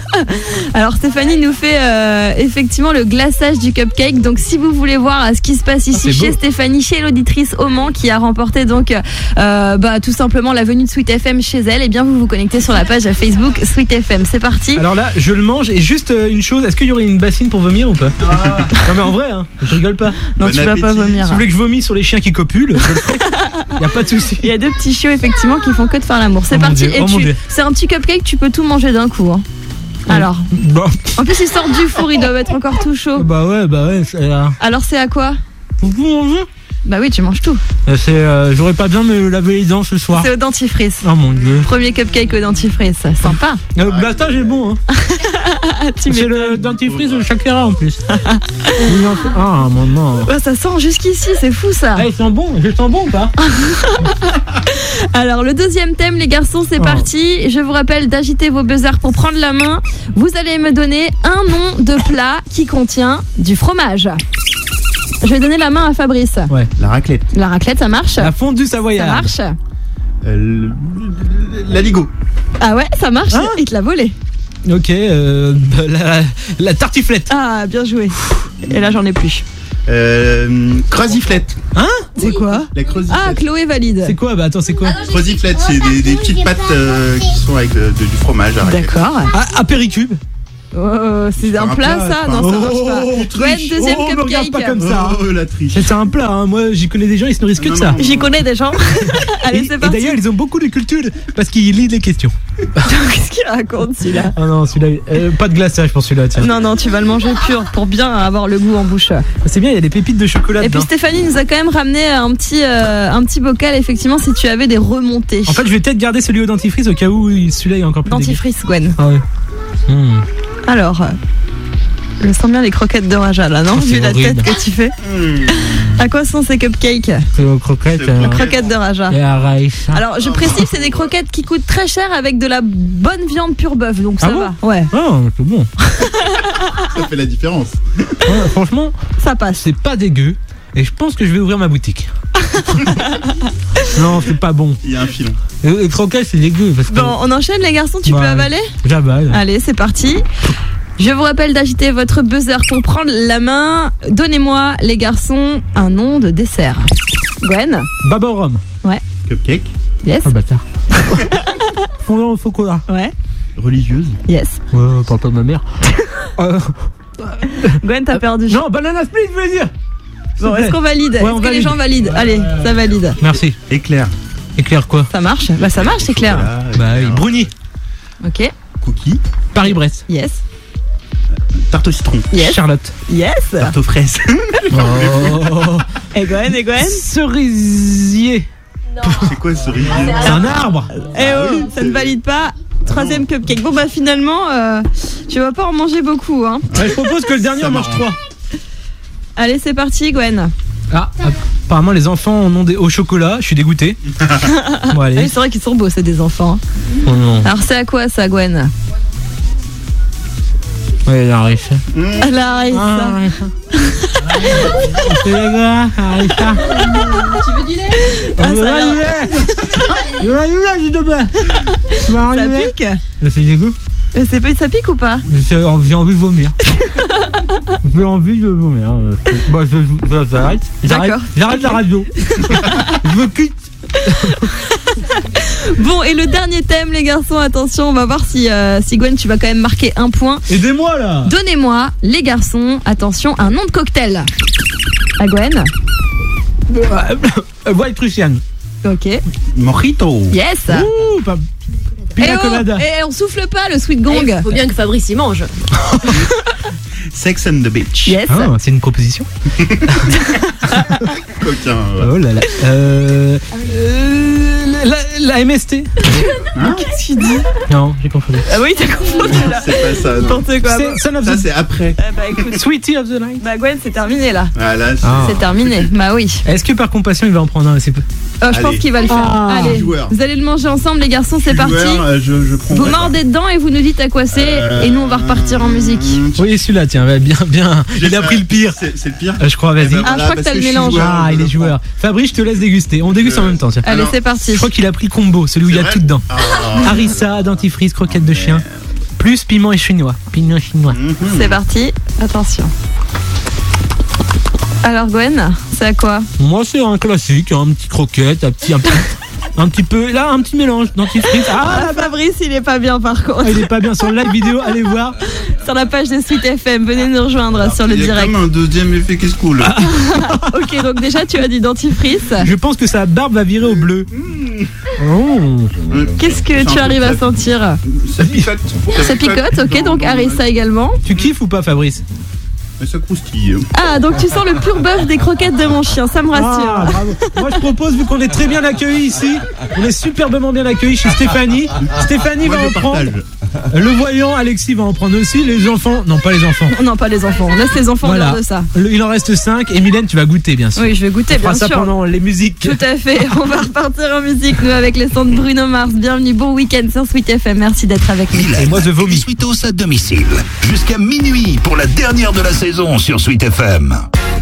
Alors Stéphanie nous fait euh, effectivement le glaçage du cupcake. Donc si vous voulez voir euh, ce qui se passe ici ah, chez beau. Stéphanie, chez l'auditrice au Mans qui a remporté donc euh, bah, tout simplement la venue de Sweet F M chez elle, et eh bien vous vous connectez sur la page Facebook Sweet F M. C'est parti. Alors là, je le mange et juste euh, une chose, est-ce qu'il y aurait une bassine pour vomir ou pas? ah. Non mais en vrai, hein, je rigole pas. Non, bon tu appétit. Vas pas vomir. Si vous voulez que je vomisse sur les chiens qui copulent, il y a pas de souci. Il y a deux petits chiots effectivement qui font que de faire l'amour. C'est oh parti. Dieu, et oh tu... c'est un petit cupcake, tu peux tout manger d'un coup. Hein. Alors. Bon. En plus ils sortent du four, ils doivent être encore tout chauds. Bah ouais, bah ouais. C'est, euh... Alors c'est à quoi? Vous pouvez manger? Bah oui, tu manges tout. Euh, C'est, euh, j'aurais pas bien me laver les dents ce soir. C'est au dentifrice. Oh mon dieu. Premier cupcake au dentifrice. Sympa. Euh, bah ça j'ai bon. Hein. C'est le dentifrice de Shakira en plus. Ah mon non. Ouais, ça sent jusqu'ici, c'est fou ça. Ah, ils sont bons, je sens bon ou pas? Alors le deuxième thème les garçons, c'est Oh. parti. Je vous rappelle d'agiter vos buzzers pour prendre la main. Vous allez me donner un nom de plat qui contient du fromage. Je vais donner la main à Fabrice. Ouais. La raclette. La raclette, ça marche? La fondue Ça savoyarde. marche? Euh, le- la Ligo. Ah ouais, ça marche. Hein Il te l'a volé. Ok, euh, bah, la, la tartiflette. Ah, bien joué. Et là, j'en ai plus. Euh, Creusiflette. Hein? C'est quoi? La creusiflette. Ah, Chloé valide. C'est quoi? Bah attends, c'est quoi? Creusiflette, c'est des, des petites pâtes euh, qui sont avec de- de- du fromage. à raclette. D'accord. Ah, apéricube. Oh, c'est un un plat, plat, ça? c'est Non, pas ça un- marche pas. Oh, Gwen, triche. deuxième Oh, me regarde cupcake. pas comme ça. Oh, la triche. C'est un plat, hein. Moi j'y connais des gens, ils se nourrissent que de Non, ça. non, J'y connais des gens. Allez, Et, c'est et parti. d'ailleurs, ils ont beaucoup de culture parce qu'ils lisent les questions. Qu'est-ce qu'il raconte celui-là? Ah non, celui-là, euh, pas de glaçage pour celui-là, tiens. Non, non, tu vas le manger pur pour bien avoir le goût en bouche. C'est bien, il y a des pépites de chocolat Et puis dedans. Stéphanie nous a quand même ramené un petit, euh, un petit bocal, effectivement, si tu avais des remontées. En fait, je vais peut-être garder celui au dentifrice au cas où il- celui-là est encore plus dégueu. Dentifrice, Gwen. Ah ouais. Hmm. Alors, euh, je sens bien les croquettes de Raja là, non? Oh, c'est Vu la horrible. tête que tu fais. Hmm. À quoi sont ces cupcakes? C'est aux croquettes. C'est euh, Les croquettes de Raja. et à Raïcha. Alors, je précise, c'est des croquettes qui coûtent très cher avec de la bonne viande pure bœuf, donc ça Ah bon va. Ouais, Oh, c'est bon. Ça fait la différence. Ouais, franchement, ça passe. c'est pas dégueu. Et je pense que je vais ouvrir ma boutique. Non, c'est pas bon. Il y a un filon. Les les croquettes, c'est dégueu. Parce que... Bon, on enchaîne les garçons, tu Ouais. peux avaler? J'avale. Allez, c'est parti. Je vous rappelle d'agiter votre buzzer pour prendre la main. Donnez-moi, les garçons, un nom de dessert. Gwen? Baba au rhum. Ouais. Cupcake. Yes. Ah, bâtard. Fondant au chocolat. Ouais. Religieuse. Yes. Ouais, parle pas de ma mère. Euh, Gwen, t'as perdu. non, banana split, je veux dire. Bon, est-ce qu'on valide? Ouais, Est-ce on que les valide. gens valident? Allez, ça valide. Merci. Éclair. Éclair quoi? Ça marche? Bah, ça marche, c'est clair. Chocolat, Bah oui. éclair. Brownie. Ok. Cookie. Yes. Paris-Brest. Tarte au citron. Yes. Charlotte. Yes. Tarte aux fraises. Oh. Et Gwen, et Gwen? Cerisier. C'est quoi ce cerisier? C'est un arbre. Eh oh, ça ne valide pas. Troisième cupcake. Bon, bah, finalement, euh, tu vas pas en manger beaucoup, hein. Ouais, je propose que le dernier Ça en mange marche. trois. Allez, c'est parti, Gwen. Ah, apparemment les enfants en ont des au chocolat, je suis dégoûté. Bon Ah oui, allez. c'est vrai qu'ils sont beaux, c'est des enfants. hein. Oh non. Alors, c'est à quoi ça, Gwen? Ouais, la riche. À la rice. C'est les gars, Arisa. Tu veux du lait? Ah, ça a l'air- Il y a du lait, s'il te plaît. Ça pique? Mais c'est dégueu. Euh, c'est pas, ça pique ou pas? J'ai envie, j'ai envie de vomir. J'ai envie de vomir. Bon, je, je- j'arrête. J'arrête. D'accord. J'arrête la radio. Je me quitte. Bon, et le dernier thème, les garçons, attention, on va voir si, euh, si Gwen, tu vas quand même marquer un point. Aidez-moi là. Donnez-moi, les garçons, attention, un nom de cocktail. À Gwen? Euh, White Russian. Ok. Mojito. Yes. Ouh, pas. Eh Pina oh, colada. eh, on souffle pas le sweet gong. Il faut bien que Fabrice y mange. Sex and the Beach. Yes. Ah, c'est une proposition. Coquin. ouais. Oh là là. Euh, euh, la, la M S T. Hein? Qu'est-ce qu'il dit? Non, j'ai confondu. Ah oui, t'as confondu là. C'est pas ça. non. N'importe quoi. C'est Son of Ça, the c'est après. Eh bah écoute, Sweetie of the Night. bah Gwen, c'est terminé là. Ah, là, c'est. Ah. C'est terminé. Bah oui. Est-ce que par compassion il va en prendre un assez peu? Euh, je pense Allez. qu'il va le faire. Ah. Allez, Joueur. vous allez le manger ensemble, les garçons, c'est parti. Joueur, euh, je, je prends. Vous mordez dedans et vous nous dites à quoi c'est, Euh, et nous on va repartir en musique. Oui, celui-là, tiens, ouais, bien, bien. Il a pris le pire. C'est c'est le pire. Euh, je crois, vas-y. Eh ben Ah, je crois que parce t'as le je suis mélange. joueur, Ah, je il est le joueur. Fabrice, je te laisse déguster. On déguste en même temps, tiens. Allez, Alors, c'est parti. Je crois qu'il a pris le combo, celui où il y a vrai tout dedans. Ah. Harissa, dentifrice, croquette de chien, plus piment et chinois. Piment chinois. Mhm. C'est parti. Attention. Alors Gwen, c'est à quoi? Moi, c'est un classique, un petit croquette, un petit, un petit, un petit peu, là, un petit mélange, dentifrice. Ah, Ah, Fabrice, il est pas bien par contre. ah, il est pas bien sur le live vidéo, allez voir. Sur la page de Sweet F M, venez nous rejoindre sur le Il y a direct. comme un deuxième effet qui se coule. Ok, donc déjà tu as dit dentifrice. Je pense que sa barbe va virer au bleu. Oh. Qu'est-ce que tu arrives à sentir? Ça picote. Ça picote, ok, donc Harissa également. Tu kiffes ou pas, Fabrice? Mais ça croustille. Ah, donc tu sens le pur bœuf des croquettes de mon chien, ça me rassure. Ah, bravo. Moi je propose, vu qu'on est très bien accueillis ici, on est superbement bien accueillis chez Stéphanie. Stéphanie Moi, va je en partage. prendre. Le voyant, Alexis va en prendre aussi. Les enfants, non pas les enfants. Non, pas les enfants, laisse les enfants Voilà. hors de ça. Le- il en reste cinq. Et Mylène, tu vas goûter bien sûr. Oui, je vais goûter, On fera bien ça sûr. pendant les musiques. Tout à fait, on va repartir en musique, nous, avec les sons de Bruno Mars. Bienvenue, bon week-end sur Sweet F M, merci d'être avec nous. Et moi, je vomis. Sweetos à domicile. Jusqu'à minuit pour la dernière de la saison sur Sweet F M.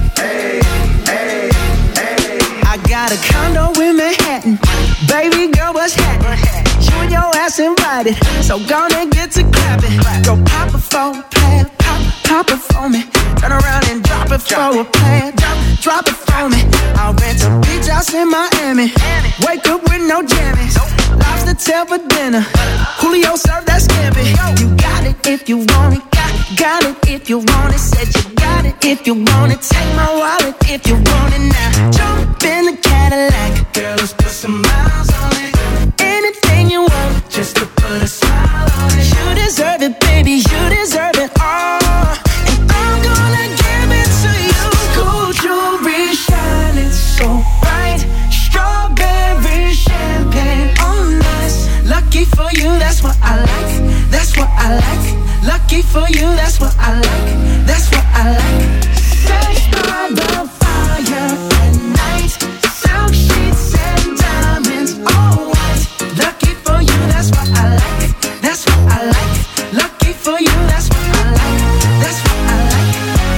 I got a condo in Manhattan. Baby girl, what's happening? You and your ass invited, so gonna get to clapping. Go pop it for a plan, pop, pop it for me. Turn around and drop it for a plan, drop, drop it for me. I'll rent a beach house in Miami. Wake up with no jammies. Lobster tail for dinner. Julio served that scampi. You got it if you want it. Got, got it if you want it. Said you got it if you want it. Take my wallet if you want it now. Jump in the Cadillac. Girl, let's put some miles on it. Anything you want, just to put a smile on it. You deserve it, baby. You deserve it all. And I'm gonna give it to you. Gold jewelry shining so bright. Strawberry champagne on us. Lucky for you, that's what I like. That's what I like. Lucky for you, that's what I like. That's what I like. Sex by the fire at night. Silk sheets and diamonds, all white. Lucky for you, that's what I like. That's what I like. Lucky for you, that's what I like. That's what I like.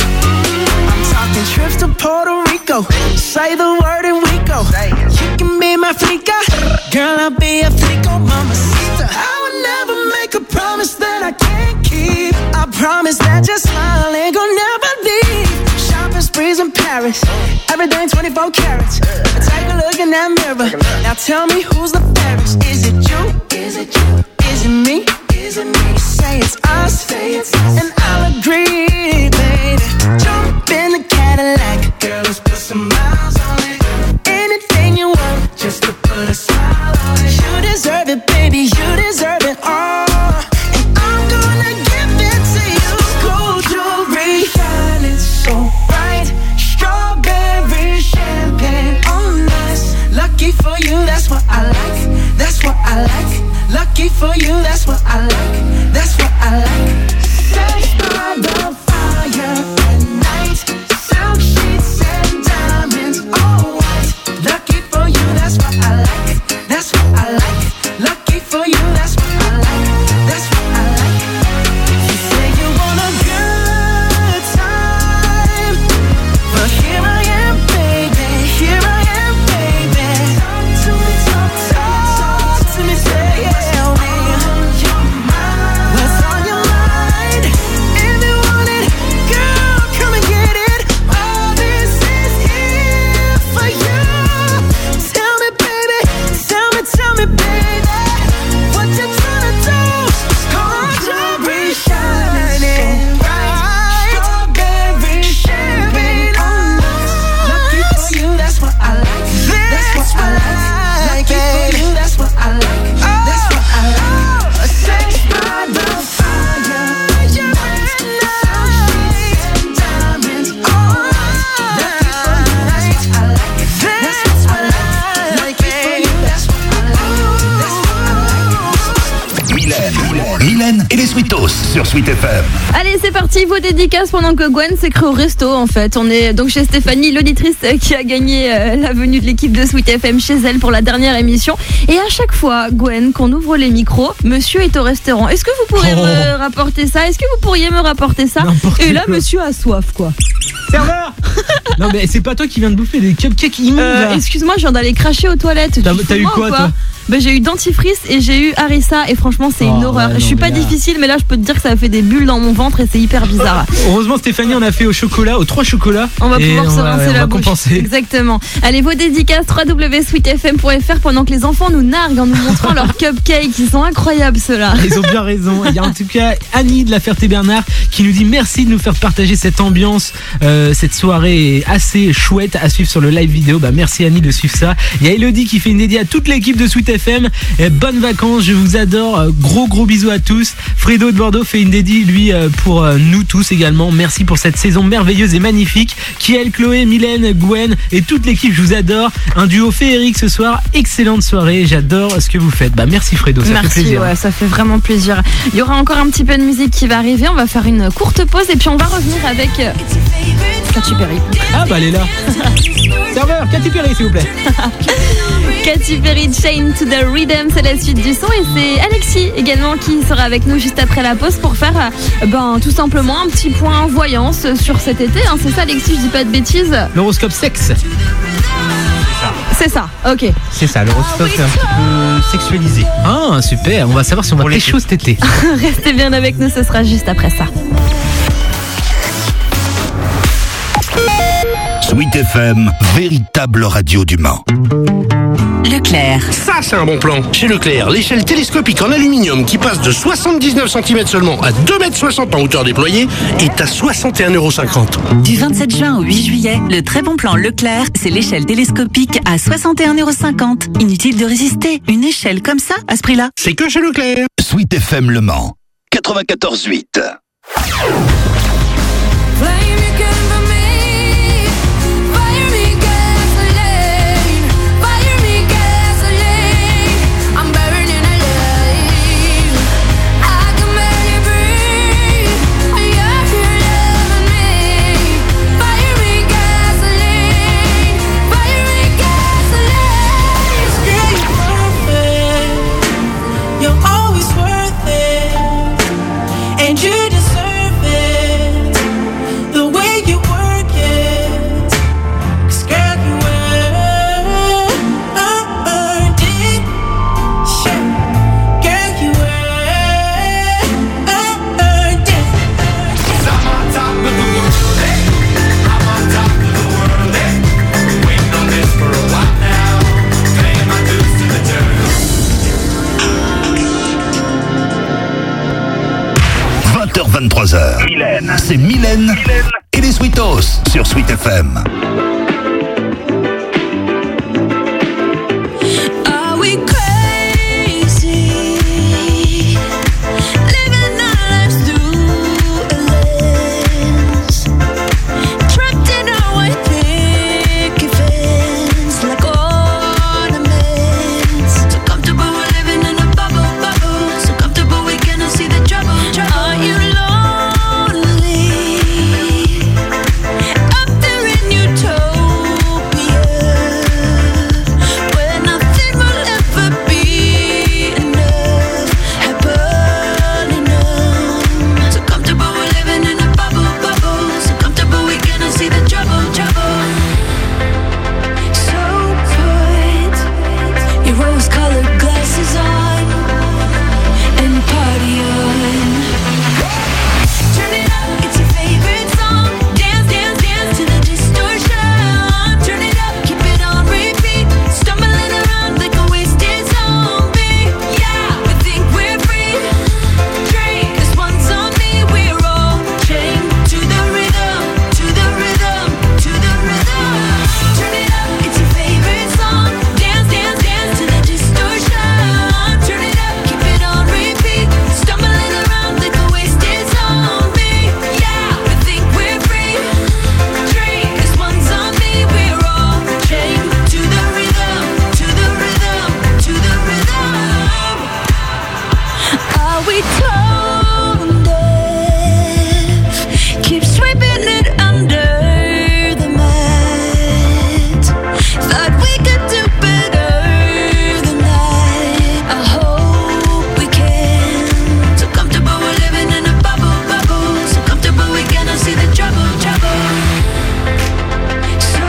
I'm talking trips to Puerto Rico. Say the word and we go. You can be my flica. Girl, I'll be a flico, mamacita. I would never make a promise that I can't keep. I promise that your smile ain't gonna never leave. Shopping sprees in Paris. Everything twenty-four carats. Take a look in that mirror. Now tell me who's the fairest. Is it you? Is it you? Is it me? Is it me? Say it's us. Say it's us. And I'll agree, baby. Jump in the Cadillac. Girl, let's put some miles on it. Anything you want, just to put a smile on it. You deserve it, baby. You deserve it all. And I'm gonna give it to you. Gold jewelry shining so bright. Strawberry champagne on us. Lucky for you, that's what I like. That's what I like. Lucky for you, that's what I like. That's what I like. Sex by the fire at night. Silk sheets and diamonds, all white. Lucky for you, that's what I like. That's what I like. Lucky for you, that's what I like. That's what I like. You say you want a good time, but here I am, baby. Here I am, baby. Talk to me, talk, talk to me, say yeah. What's on your mind? If you want it, girl, come and get it. All this is here for you. Tell me, baby, tell me, tell me, baby, what you tryna do? Gold jewelry shining bright. Strawberry champagne on us. Lucky for you, that's what I like. That's what I like. Lucky for you, that's what I like. That's what I like. Sex by the fire at night. Diamonds on us. Lucky for you, that's what I like. That's what I like. Lucky for you, that's what I like. That's what I like. Mylène, Mylène et les Sweetos sur Sweet F M. Allez, c'est parti, vos dédicaces pendant que Gwen s'écrit au resto en fait. On est donc chez Stéphanie, l'auditrice euh, qui a gagné euh, la venue de l'équipe de Sweet F M chez elle pour la dernière émission. Et à chaque fois, Gwen, qu'on ouvre les micros, monsieur est au restaurant. Est-ce que vous pourrez Oh. me rapporter ça? Est-ce que vous pourriez me rapporter ça? N'importe Et là, quoi. monsieur a soif quoi. Serveur. Non mais c'est pas toi qui viens de bouffer des cupcakes immondes. Euh, là. Excuse-moi, je viens d'aller cracher aux toilettes. Tu T'as- te t'as fous eu de moi quoi, ou toi? Ben, j'ai eu dentifrice et j'ai eu harissa et franchement c'est une Oh, horreur. ouais, je non, suis mais pas là- difficile mais là je peux te dire que ça a fait des bulles dans mon ventre et c'est hyper bizarre. Heureusement Stéphanie on a fait au chocolat, aux trois chocolats. On va et pouvoir on se va- rincer on la va bouche. compenser. Exactement. Allez, vos dédicaces w w w point sweet f m point f r pendant que les enfants nous narguent en nous montrant leurs cupcakes. Ils sont incroyables ceux-là. Ils ont bien raison. Il y a en tout cas Annie de la Ferté-Bernard qui nous dit merci de nous faire partager cette ambiance euh, euh, cette soirée assez chouette à suivre sur le live vidéo. Bah merci Annie de suivre ça. Il y a Elodie qui fait une dédiée à toute l'équipe de Sweet F M. Et bonnes vacances, je vous adore. Gros gros bisous à tous. Fredo de Bordeaux fait une dédiée lui pour nous tous également. Merci pour cette saison merveilleuse et magnifique. Kiel, Chloé, Mylène, Gwen et toute l'équipe, je vous adore. Un duo féerique ce soir. Excellente soirée. J'adore ce que vous faites. Bah merci Fredo, ça Merci, fait plaisir. ouais, ça fait vraiment plaisir. Il y aura encore un petit peu de musique qui va arriver. On va faire une courte pause et puis on va revenir avec euh, Katy Perry. Ah bah elle est là. Serveur, Katy Perry s'il vous plaît. Katy Perry, Chain to the Rhythm, c'est la suite du son et c'est Alexis également qui sera avec nous juste après la pause pour faire euh, ben, tout simplement un petit point voyance sur cet été. Hein. C'est ça Alexis, je dis pas de bêtises. L'horoscope sexe. C'est ça, ok. C'est ça, l'horoscope est un petit peu sexualisé. Ah super, on va savoir si on va pécho cet été. Restez bien avec nous, ce sera juste après ça. Sweet F M, véritable radio du Mans. Leclerc. Ça, c'est un bon plan. Chez Leclerc, l'échelle télescopique en aluminium qui passe de soixante-dix-neuf centimètres seulement à deux mètres soixante en hauteur déployée est à soixante et un euros cinquante. Du vingt-sept juin au huit juillet, le très bon plan Leclerc, c'est l'échelle télescopique à soixante et un euros cinquante. Inutile de résister, une échelle comme ça, à ce prix-là. C'est que chez Leclerc. Sweet F M Le Mans, quatre-vingt-quatorze huit. You're always worth it, and you deserve it. The way you work it, 'cause girl, you earned it. Sure, girl, you earned it. 'Cause I'm on top of the world, eh? I'm on top of the world, eh? Waiting on this for a while now, paying my dues to the dirt. vingt heures vingt-trois heures. Mylène. C'est Mylène, Mylène et les Sweetos sur Sweet F M. Are we crazy? Living our lives through a lens, trapped in our white picket fence, like ornaments. So comfortable we're living in a bubble, bubble. So comfortable we cannot see the trouble, trouble. Are you lonely? Up there in utopia, where nothing will ever be enough, happen enough. So comfortable we're living in a bubble, bubble. So comfortable we cannot see the trouble, trouble. So put your rose-colored glasses on and party on. Turn it up, it's your favorite song. Dance, dance, dance to the distortion. Turn it up, keep it on repeat. Stumbling around like a wasted zombie. Yeah, we think we're free. Drink, this one's on me. We're all chained to the rhythm, to the rhythm, to the rhythm. Turn it up, it's your favorite song. Dance, dance, dance to the distortion. Turn it up, keep it on repeat. Stumbling around like a wasted zombie. Yeah, we think we're free. Drink, this one's on me. We're all chained to the rhythm, to the rhythm, to the rhythm. Are we tone deaf? Keep sweeping it under the mat. Thought we could do better than that. I hope we can. So comfortable we're living in a bubble, bubble. So comfortable we cannot see the trouble, trouble. So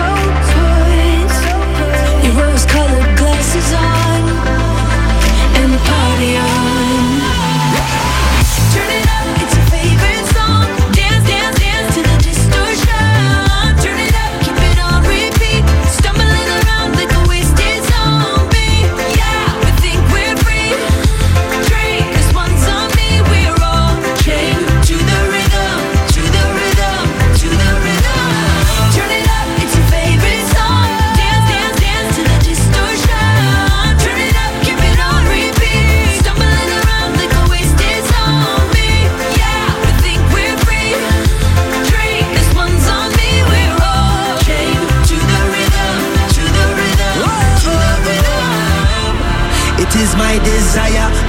put your rose-colored glasses on and party on.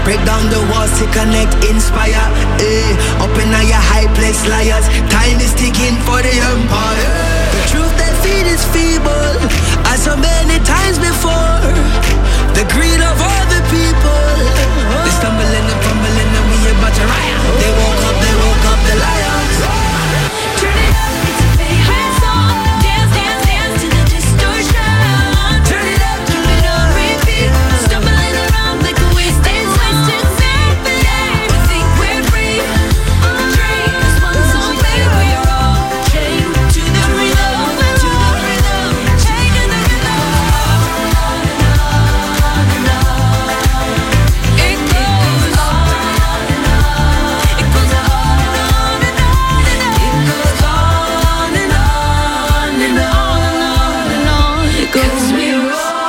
Break down the walls to connect, inspire. Eh, up in your high place, liars. Time is ticking for the empire. The truth they feed is feeble, as so many times before. The greed of all the people. They stumbling and fumbling and we about to riot. They woke up, they woke up, the lions. Turn it up, it's your favorite song. Dance, dance, dance to the distortion. Turn it up, keep it on repeat. Stumbling around like a wasted, wasted symphony. We think we're free. Drink this one song, baby, we're all chained to the rhythm, to the rhythm, chained to the rhythm. On and on and on. It goes on and on. It goes on and on and on and on. It goes on and on and on and on. It goes we're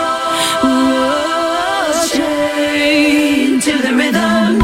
all chained to the rhythm.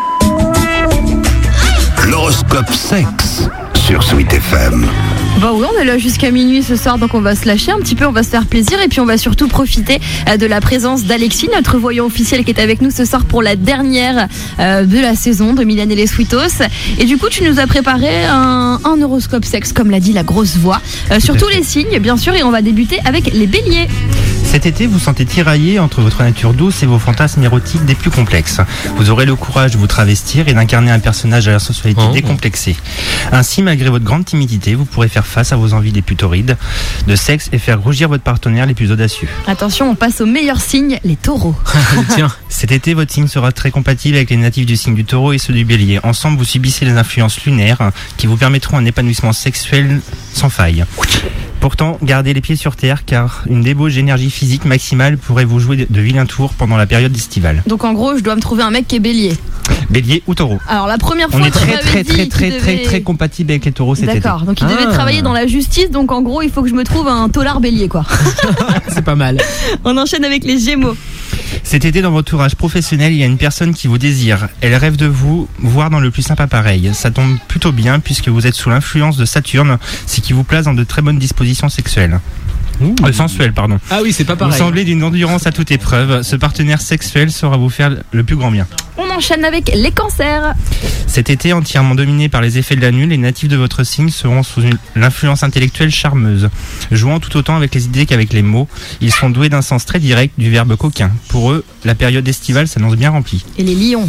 L'horoscope sexe sur Sweet F M. Bah oui, on est là jusqu'à minuit ce soir, donc on va se lâcher un petit peu, on va se faire plaisir et puis on va surtout profiter euh, de la présence d'Alexis, notre voyant officiel qui est avec nous ce soir pour la dernière euh, de la saison de Mylène et les Sweetos. Et du coup, tu nous as préparé un, un horoscope sexe, comme l'a dit la grosse voix, euh, sur tous les signes, bien sûr, et on va débuter avec les béliers. Cet été, vous sentez tiraillé entre votre nature douce et vos fantasmes érotiques des plus complexes. Vous aurez le courage de vous travestir et d'incarner un personnage à la sensualité Oh. décomplexée. Ainsi, malgré votre grande timidité, vous pourrez faire face à vos envies les plus torrides de sexe et faire rougir votre partenaire les plus audacieux. Attention, on passe au meilleur signe, les taureaux. Tiens. Cet été, votre signe sera très compatible avec les natifs du signe du taureau et ceux du bélier. Ensemble, vous subissez les influences lunaires qui vous permettront un épanouissement sexuel sans faille. Pourtant, gardez les pieds sur terre car une débauche d'énergie physique maximale pourrait vous jouer de vilains tours pendant la période estivale. Donc en gros, je dois me trouver un mec qui est bélier. Bélier ou taureau. Alors la première fois On est tu très m'avais très dit très qu'il très très devait- très compatible avec les taureaux cet été. D'accord, donc il devait Ah. travailler dans la justice, donc en gros il faut que je me trouve un taulard bélier quoi. C'est pas mal. On enchaîne avec les gémeaux. Cet été, dans votre entourage professionnel, il y a une personne qui vous désire. Elle rêve de vous voir dans le plus simple appareil. Ça tombe plutôt bien puisque vous êtes sous l'influence de Saturne, ce qui vous place dans de très bonnes dispositions sexuelles. Euh, sensuelles, pardon. Ah oui, c'est pas Vous pareil. semblez d'une endurance à toute épreuve. Ce partenaire sexuel saura vous faire le plus grand bien. On enchaîne avec les cancers. Cet été, entièrement dominé par les effets de la lune, les natifs de votre signe seront sous une- l'influence intellectuelle charmeuse. Jouant tout autant avec les idées qu'avec les mots, ils sont doués d'un sens très direct du verbe coquin. Pour eux, la période estivale s'annonce bien remplie. Et les lions.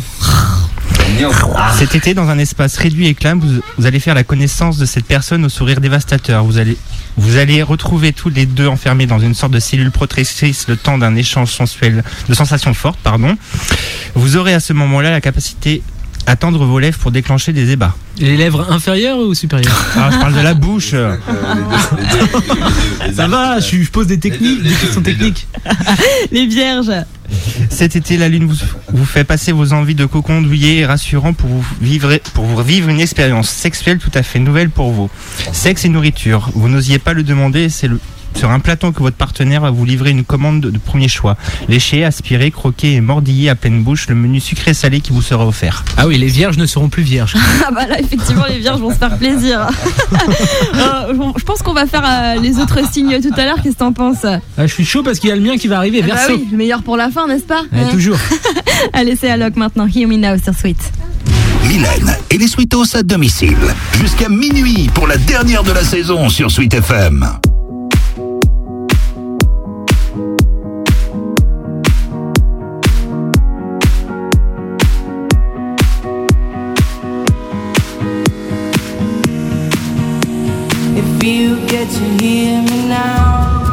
Cet été, dans un espace réduit et calme, vous, vous allez faire la connaissance de cette personne au sourire dévastateur. Vous allez, vous allez retrouver tous les deux enfermés dans une sorte de cellule protectrice le temps d'un échange sensuel, de sensations fortes, pardon. Vous aurez à ce moment-là la capacité à tendre vos lèvres pour déclencher des ébats. Les lèvres inférieures ou supérieures? Ah, je parle de la bouche. Ça va, je, je pose des techniques, des questions techniques. Les vierges. Cet été, la lune vous, vous fait passer vos envies de cocon douillet et rassurant pour vous vivre, pour vous vivre une expérience sexuelle tout à fait nouvelle pour vous. Sexe et nourriture, vous n'osiez pas le demander, c'est le sur un plateau que votre partenaire va vous livrer une commande de, de premier choix. Lécher, aspirer, croquer et mordiller à pleine bouche le menu sucré-salé qui vous sera offert. Ah oui, les vierges ne seront plus vierges. Ah bah là effectivement les vierges vont se faire plaisir. Euh, je pense qu'on va faire euh, les autres signes tout à l'heure, qu'est-ce que t'en penses? Ah, je suis chaud parce qu'il y a le mien qui va arriver, Ah bah Verseau. oui, le meilleur pour la fin, n'est-ce pas? Ouais, Hein. toujours. Allez, c'est Alok maintenant. Hear Me Now sur Sweet. Mylène et les Sweetos à domicile. Jusqu'à minuit pour la dernière de la saison sur Sweet F M. If you get to hear me now,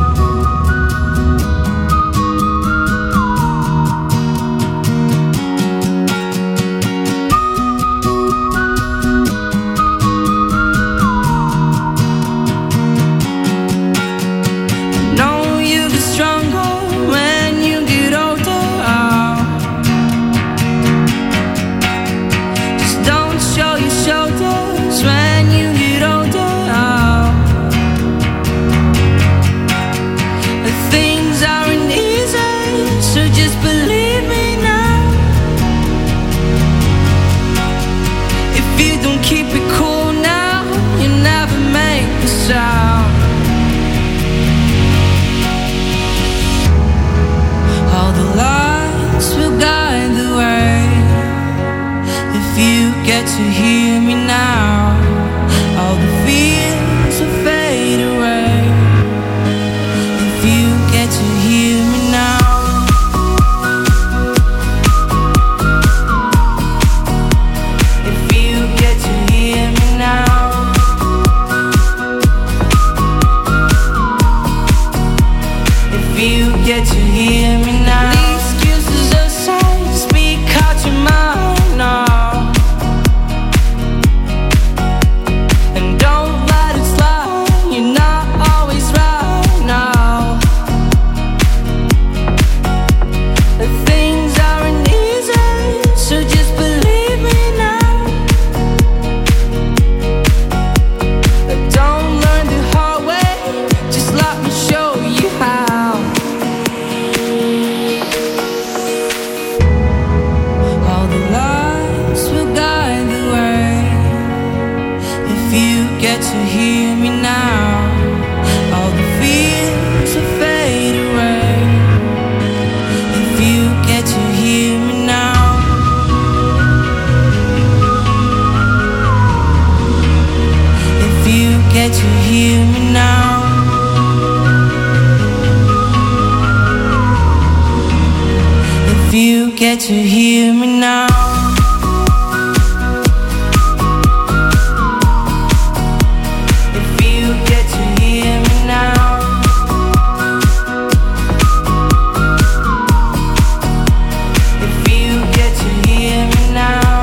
I know you get stronger when you get older. Just don't show your shoulders when you get older. to hear me now, all the fears will fade away. If you get to hear me now. If you get to hear me now. If you get to hear me now. The excuses aside, speak out your mind now. And don't let it slide, you're not always right now. The things aren't easy, so just believe me now. Don't learn the hard way, just let me show you how. All the lights will guide the way. If you get to hear me now, all the fears will fade away. If you get to hear me now. If you get to hear me now. If you get to hear